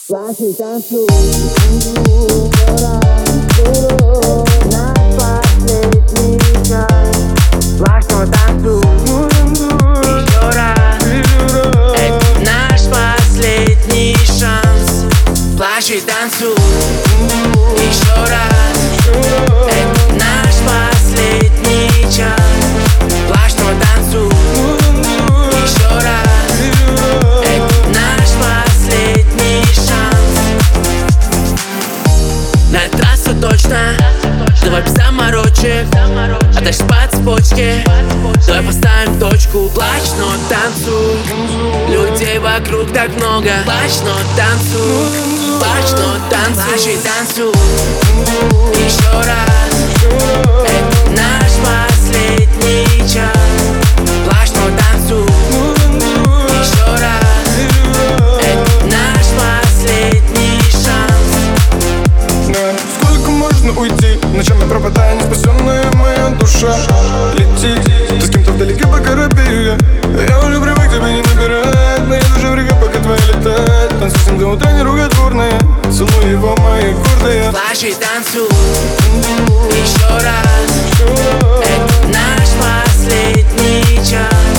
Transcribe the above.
Плачь и танцуй, наш последний час. Плачь, но танцуй, еще раз. Это наш последний шанс. Плачь и танцуй, еще раз. Это наш последний час. Плачь, но танцуй, еще раз. Это наш последний шанс. На трассу точно, давай без заморочек. А дальше по цепочке, давай поставим точку. Плачь, но танцуй, людей вокруг так много. Плачь, но танцуй, плачь, но танцуй. Плачь и танцуй, еще раз. Это наш последний час. Плачь, но танцуй, еще раз. Это наш последний шанс. Сколько можно уйти? Ночами пропадая, неспасенная моя душа летит. Ты с кем-то вдалеке, пока робею я уже привык тебя не набирать. Но я даже в реке, пока твоя летает. Танцуй с ним до утра, не руготворные. Целуй его, мои гордые. Плачь и танцуй, еще раз. Это наш последний час.